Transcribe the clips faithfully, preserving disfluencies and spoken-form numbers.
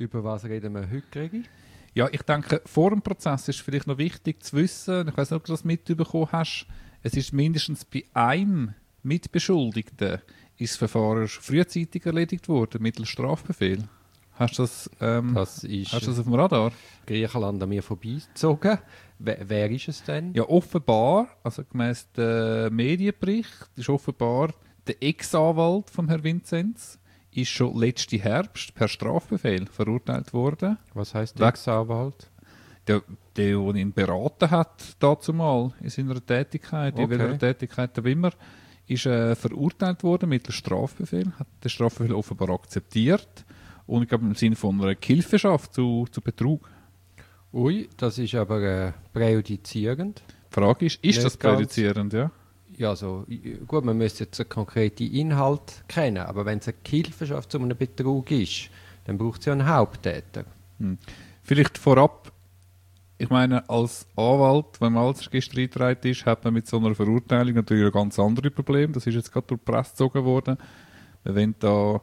Über was reden wir heute, Gregi? Ja, ich denke, vor dem Prozess ist vielleicht noch wichtig zu wissen, ich weiß nicht, ob du das mitbekommen hast, es ist mindestens bei einem Mitbeschuldigten ist das Verfahren frühzeitig erledigt worden, mittels Strafbefehl. Hast du das, ähm, Das ist hast du das auf dem Radar? Griechenland an mir vorbeigezogen. Wer, wer ist es denn? Ja, offenbar, also gemäss dem Medienbericht, ist offenbar der Ex-Anwalt von Herrn Vinzenz ist schon letzten Herbst per Strafbefehl verurteilt worden. Was heisst der Ex-Anwalt? Der, der, der ihn beraten hat, dazu mal in seiner Tätigkeit, in Okay. welcher Tätigkeit auch immer, ist äh, verurteilt worden mittels Strafbefehl, hat den Strafbefehl offenbar akzeptiert und ich glaube im Sinne von einer Gehilfenschaft zu, zu Betrug. Ui, das ist aber äh, präjudizierend. Die Frage ist, ist Nicht das ganz. präjudizierend, ja? Ja, also, i- gut, man müsste jetzt einen konkreten Inhalt kennen, aber wenn es eine Gehilfenschaft zu einem Betrug ist, dann braucht es ja einen Haupttäter. Hm. Vielleicht vorab, ich meine, als Anwalt, wenn man als Register eingetragen ist, hat man mit so einer Verurteilung natürlich ein ganz andere Problem. Das ist jetzt gerade durch die Presse gezogen worden. Wir wollen da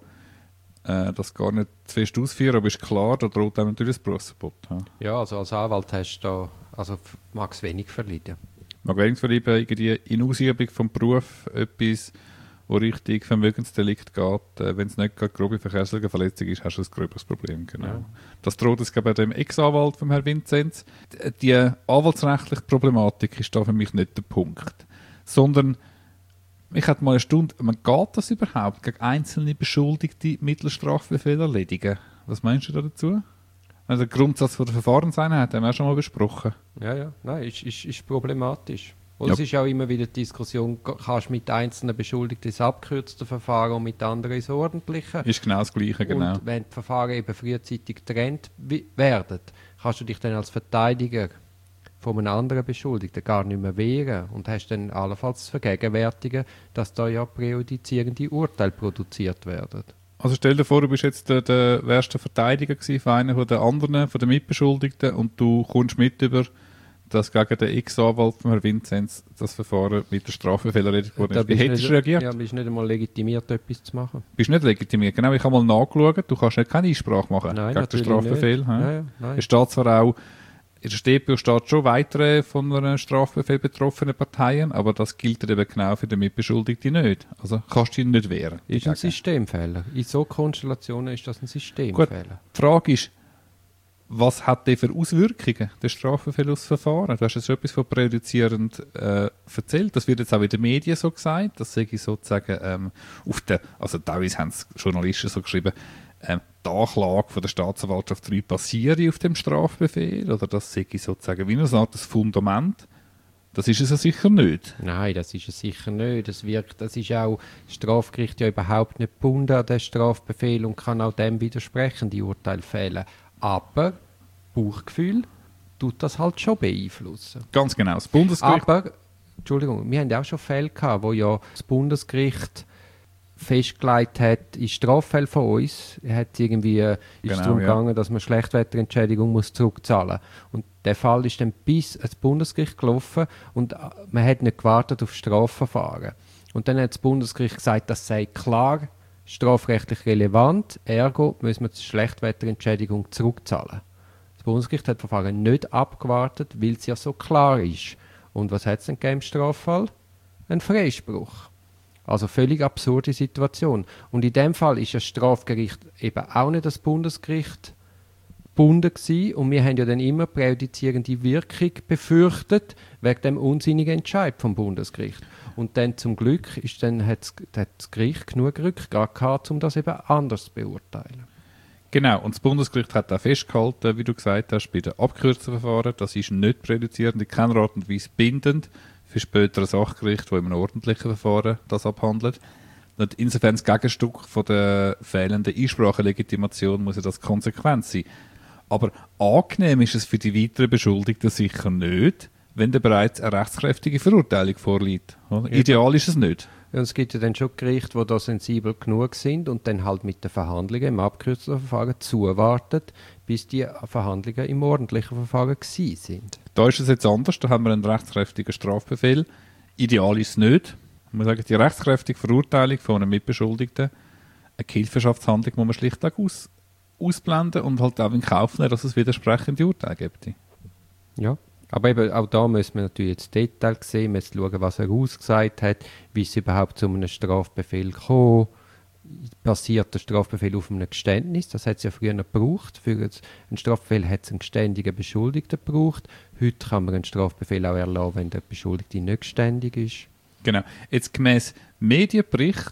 äh, das gar nicht zu fest ausführen, aber ist klar, da droht einem natürlich das Berufsverbot. Ja. Ja, also als Anwalt hast du da, also f- mag es wenig verleiden. Man gewinnt für eben irgendwie in Ausübung vom Beruf etwas, wo richtig Vermögensdelikt geht. Äh, wenn es nicht gerade grobe Verkehrsregelverletzung ist, hast du ein gröberes Problem. Genau. Ja. Das droht es bei dem Ex-Anwalt von Herrn Vinzenz. D- Die anwaltsrechtliche Problematik ist da für mich nicht der Punkt. Sondern, ich hatte mal eine Stunde, man geht das überhaupt gegen einzelne Beschuldigte mittels Strafbefehl erledigen? Was meinst du da dazu? Also der Grundsatz von der Verfahrenseinheit haben wir auch schon mal besprochen. Ja, ja, nein, ist, ist, ist problematisch. Und Ja. es ist auch immer wieder die Diskussion, ga- kannst du mit einzelnen Beschuldigten das abkürzte Verfahren und mit anderen das ordentliche? Ist genau das Gleiche, genau. Und wenn die Verfahren eben frühzeitig getrennt wi- werden, kannst du dich dann als Verteidiger von einem anderen Beschuldigten gar nicht mehr wehren und hast dann allenfalls zu vergegenwärtigen, dass da ja präjudizierende Urteile produziert werden. Also stell dir vor, du bist jetzt der, der wärst der Verteidiger gewesen von einer von den anderen, von den Mitbeschuldigten und du kommst mit über, dass gegen den Ex-Anwalt von Herrn Vinzenz das Verfahren mit der Strafbefehl erledigt worden Da ist. Wie bist hättest nicht- du reagiert? Ja, bist nicht einmal legitimiert, etwas zu machen. Bist nicht legitimiert. Genau, ich habe mal nachgeschaut, du kannst nicht keine Einsprache machen Nein, gegen den natürlich Strafbefehl. nicht. hä? Ja, ja, nein. Es steht zwar auch, in der S t p O steht schon weitere von einem Strafbefehl betroffene Parteien, aber das gilt eben genau für den Mitbeschuldigten nicht. Also kannst du ihn nicht wehren. Ist ein dagegen. Systemfehler. In so Konstellationen ist das ein Systemfehler. Die Frage ist, was hat der für Auswirkungen, der Strafbefehl aus Verfahren? Du hast jetzt schon etwas von präjudizierend äh, erzählt. Das wird jetzt auch in den Medien so gesagt. Das sage ich sozusagen ähm, auf der, also teilweise haben es Journalisten so geschrieben, ähm, die Anklage von der Staatsanwaltschaft drei basiere auf dem Strafbefehl. Oder das sage ich sozusagen wie eine Art das Fundament. Das ist es ja sicher nicht. Nein, das ist es sicher nicht. Das wirkt, das ist auch das Strafgericht ja überhaupt nicht gebunden an den Strafbefehl und kann auch dem widersprechen, die Urteile fällen. Aber Bauchgefühl tut das halt schon beeinflussen. Ganz genau. Das Bundesgericht. Aber, Entschuldigung, wir haben ja auch schon Fälle gehabt, wo ja das Bundesgericht festgelegt hat, in Straffällen von uns, hat irgendwie, äh, ist Genau, es darum ja. gegangen, dass man Schlechtwetterentschädigung muss zurückzahlen. Und der Fall ist dann bis ans Bundesgericht gelaufen und äh, man hat nicht gewartet auf Strafverfahren. Und dann hat das Bundesgericht gesagt, das sei klar strafrechtlich relevant, ergo müssen wir die Schlechtwetterentschädigung zurückzahlen. Das Bundesgericht hat das Verfahren nicht abgewartet, weil es ja so klar ist. Und was hat es denn gegeben im Straffall? Ein Freispruch. Also völlig absurde Situation. Und in dem Fall ist das Strafgericht eben auch nicht das Bundesgericht gebunden gewesen. Und wir haben ja dann immer präjudizierende Wirkung befürchtet, wegen dem unsinnigen Entscheid vom Bundesgericht. Und dann zum Glück ist dann, hat das- hat das Gericht genug Rückgrat gehabt, um das eben anders zu beurteilen. Genau, und das Bundesgericht hat auch festgehalten, wie du gesagt hast, bei den abgekürzten Verfahren, das ist nicht präjudizierend, in keiner Art und Weise bindend für spätere Sachgerichte, die in einem ordentlichen Verfahren das abhandelt. Und insofern das Gegenstück von der fehlenden Einsprachelegitimation muss ja das Konsequenz sein. Aber angenehm ist es für die weiteren Beschuldigten sicher nicht, wenn da bereits eine rechtskräftige Verurteilung vorliegt. Oder? Ideal ist es nicht. Ja, es gibt ja dann schon Gerichte, die da sensibel genug sind und dann halt mit den Verhandlungen im abgekürzten Verfahren zuwarten, bis die Verhandlungen im ordentlichen Verfahren gewesen sind. Da ist es jetzt anders, da haben wir einen rechtskräftigen Strafbefehl. Ideal ist es nicht. Man sagt, die rechtskräftige Verurteilung von einem Mitbeschuldigten, eine Gehilfenschaftshandlung muss man schlichtweg aus, ausblenden und halt auch in Kauf nehmen, dass es widersprechende Urteile gibt. Ja, aber eben auch da müssen wir natürlich jetzt Detail sehen, wir müssen schauen, was er ausgesagt hat, wie es überhaupt zu einem Strafbefehl kam. Basiert der Strafbefehl auf einem Geständnis, das hat es ja früher gebraucht. Für einen Strafbefehl hat es einen geständigen Beschuldigten gebraucht. Heute kann man einen Strafbefehl auch erlassen, wenn der Beschuldigte nicht geständig ist. Genau. Jetzt gemäss Medienbericht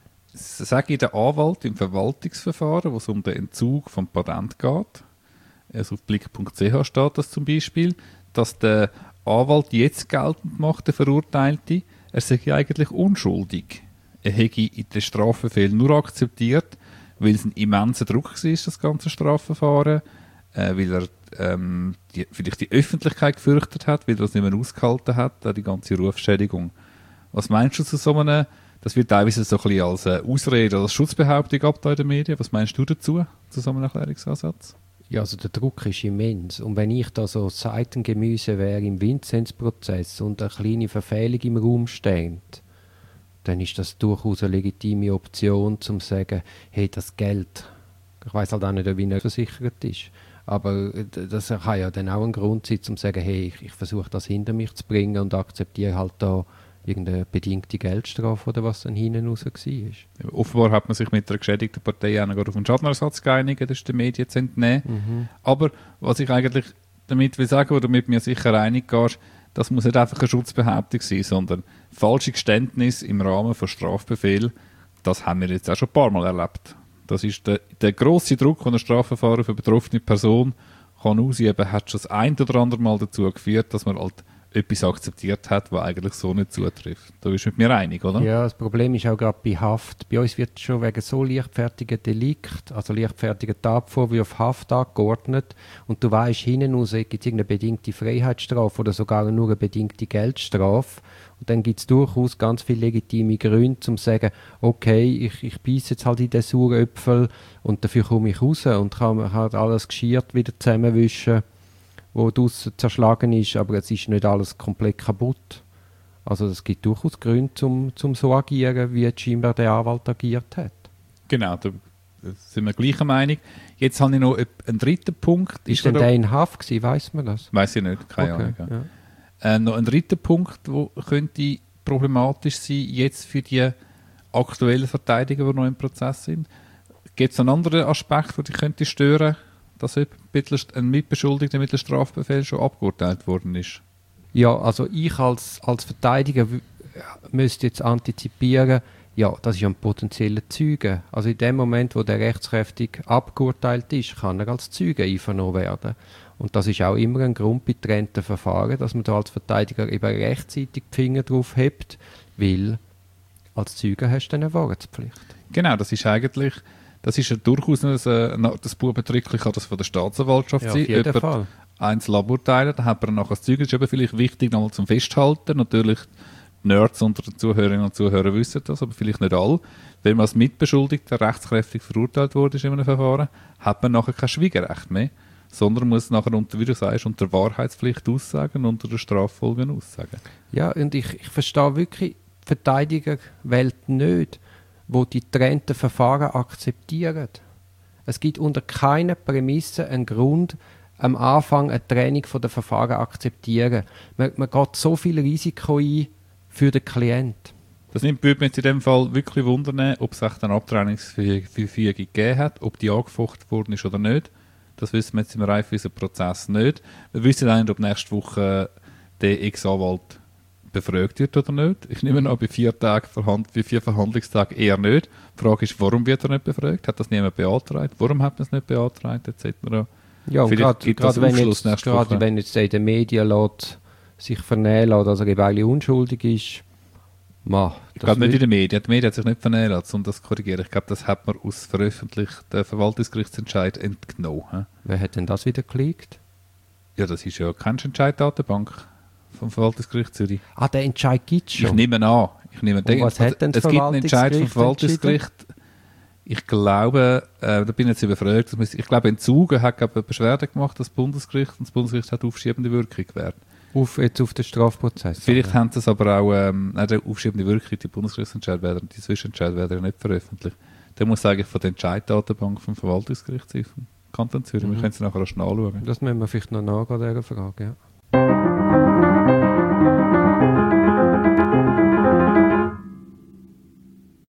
sage ich der Anwalt im Verwaltungsverfahren, wo es um den Entzug vom Patent geht, also auf blick punkt c h steht das zum Beispiel, dass der Anwalt jetzt geltend macht, der Verurteilte, er sei eigentlich unschuldig. Er hätte in den Strafbefehl nur akzeptiert, weil es ein immenser Druck war, das ganze Strafverfahren, äh, weil er ähm, die, vielleicht die Öffentlichkeit gefürchtet hat, weil er das nicht mehr ausgehalten hat, äh, die ganze Rufschädigung. Was meinst du zu so einem, das wird teilweise so ein bisschen als äh, Ausrede oder als Schutzbehauptung abgetan in den Medien, was meinst du dazu, zu so einem Erklärungsansatz? Ja, also der Druck ist immens. Und wenn ich da so Seitengemüse wäre im Vinzenz-Prozess und eine kleine Verfehlung im Raum steht, dann ist das durchaus eine legitime Option, um zu sagen, hey, das Geld, ich weiss halt auch nicht, wie er versichert ist, aber das kann ja dann auch ein Grund sein, um zu sagen, hey, ich, ich versuche das hinter mich zu bringen und akzeptiere halt da irgendeine bedingte Geldstrafe oder was dann hinten raus war. Ja, offenbar hat man sich mit der geschädigten Partei auch noch auf einen Schadenersatz geeinigt, das ist den Medien zu entnehmen. Mhm. Aber was ich eigentlich damit will sagen, oder mit mir sicher einig gehst, das muss nicht einfach eine Schutzbehauptung sein, sondern falsche Geständnis im Rahmen von Strafbefehl, das haben wir jetzt auch schon ein paar Mal erlebt. Das ist der, der grosse Druck, den ein Strafverfahren für eine betroffene Person kann ausüben, hat schon das ein oder andere Mal dazu geführt, dass man halt etwas akzeptiert hat, was eigentlich so nicht zutrifft. Da bist du mit mir einig, oder? Ja, das Problem ist auch gerade bei Haft. Bei uns wird schon wegen so leichtfertigen Delikt, also leichtfertigen Tatvorwürfen Haft angeordnet und du weißt, hinten raus gibt es irgendeine bedingte Freiheitsstrafe oder sogar nur eine bedingte Geldstrafe und dann gibt es durchaus ganz viele legitime Gründe, um zu sagen, okay, ich, ich beiße jetzt halt in den sauren Äpfel und dafür komme ich raus und kann halt alles geschirrt wieder zusammenwischen, wo draussen zerschlagen ist, aber es ist nicht alles komplett kaputt. Also es gibt durchaus Gründe, zum, zum so agieren, wie scheinbar der Anwalt agiert hat. Genau, da sind wir gleicher Meinung. Jetzt habe ich noch einen dritten Punkt. Ist, ist denn der in Haft gewesen, weiss man das? Weiss ich nicht, keine okay, Ahnung. Ja. Ja. Äh, noch ein dritter Punkt, der könnte problematisch sein, jetzt für die aktuellen Verteidiger, die noch im Prozess sind. Gibt es einen anderen Aspekt, der dich könnte stören, dass ein Mitbeschuldigter mit dem Strafbefehl schon abgeurteilt worden ist? Ja, also ich als, als Verteidiger w- müsste jetzt antizipieren, ja, das ist ein potenzieller Zeuge. Also in dem Moment, wo der rechtskräftig abgeurteilt ist, kann er als Zeuge einvernommen werden. Und das ist auch immer ein Grund bei getrennten Verfahren, dass man da als Verteidiger eben rechtzeitig die Finger drauf hebt, weil als Zeuge hast du eine Wahrheitspflicht. Genau, das ist eigentlich... Das ist ja durchaus ein, ein, das Bubentrickli kann das von der Staatsanwaltschaft ja, sein. Auf jeden Fall. Einzeln aburteilen, dann hat man nachher als Zeuge. Das ist eben vielleicht wichtig, nochmal zum Festhalten. Natürlich, die Nerds unter den Zuhörerinnen und Zuhörern wissen das, aber vielleicht nicht alle. Wenn man als Mitbeschuldigter rechtskräftig verurteilt wurde in einem Verfahren, hat man nachher kein Schwiegerrecht mehr, sondern muss nachher, unter, wie du sagst, unter Wahrheitspflicht aussagen und unter der Straffolgen aussagen. Ja, und ich, ich verstehe wirklich, die Verteidigerwelt nicht, wo die getrennten Verfahren akzeptieren. Es gibt unter keiner Prämisse einen Grund, am Anfang eine Trennung von der Verfahren akzeptieren. Man, man geht so viel Risiko ein für den Klienten. Das nimmt mich jetzt in dem Fall wirklich wundern, ob es echt eine Abtrennungsverfügung gegeben hat, ob die angefochten worden ist oder nicht. Das wissen wir jetzt im reifweisen Prozess nicht. Wir wissen auch nicht, ob nächste Woche der Ex-Anwalt befragt wird oder nicht. Ich nehme an, bei vier Tagen Verhand- bei vier Verhandlungstagen eher nicht. Die Frage ist, warum wird er nicht befragt? Hat das niemand beantragt? Warum hat man es nicht beantragt? et cetera. Ja, und gerade, gerade wenn, jetzt, gerade wenn jetzt in den Medien lässt, sich vernehmen lässt, dass er eben eigentlich unschuldig ist, ma, ich glaube nicht in den Medien. Die Medien hat sich nicht vernehmen lassen, um das zu korrigieren. Ich glaube, das hat man aus veröffentlichten Verwaltungsgerichtsentscheid entgenommen. He? Wer hat denn das wieder geleakt? Ja, das ist ja keine Entscheiddatenbank vom Verwaltungsgericht Zürich. Ah, der Entscheid gibt es schon? Ich nehme an. Ich nehme an. Was hat denn das es gibt einen Entscheid vom Verwaltungsgericht. Ich glaube, äh, da bin ich jetzt überfragt, ich glaube, Entzugen hat glaube, eine Beschwerde gemacht, das Bundesgericht, und das Bundesgericht hat aufschiebende Wirkung gewährt. Auf, jetzt auf den Strafprozess? Vielleicht oder? Haben sie es aber auch, ähm, nein, der aufschiebende Wirkung, die Bundesgerichtsentscheid werden, die Zwischenentscheid werden ja nicht veröffentlicht. Der muss eigentlich von der Entscheiddatenbank vom Verwaltungsgericht sein, vom Kanton Zürich. Mhm. Wir können es nachher auch schnell anschauen. Das müssen wir vielleicht noch nachgehen, dieser Frage, ja.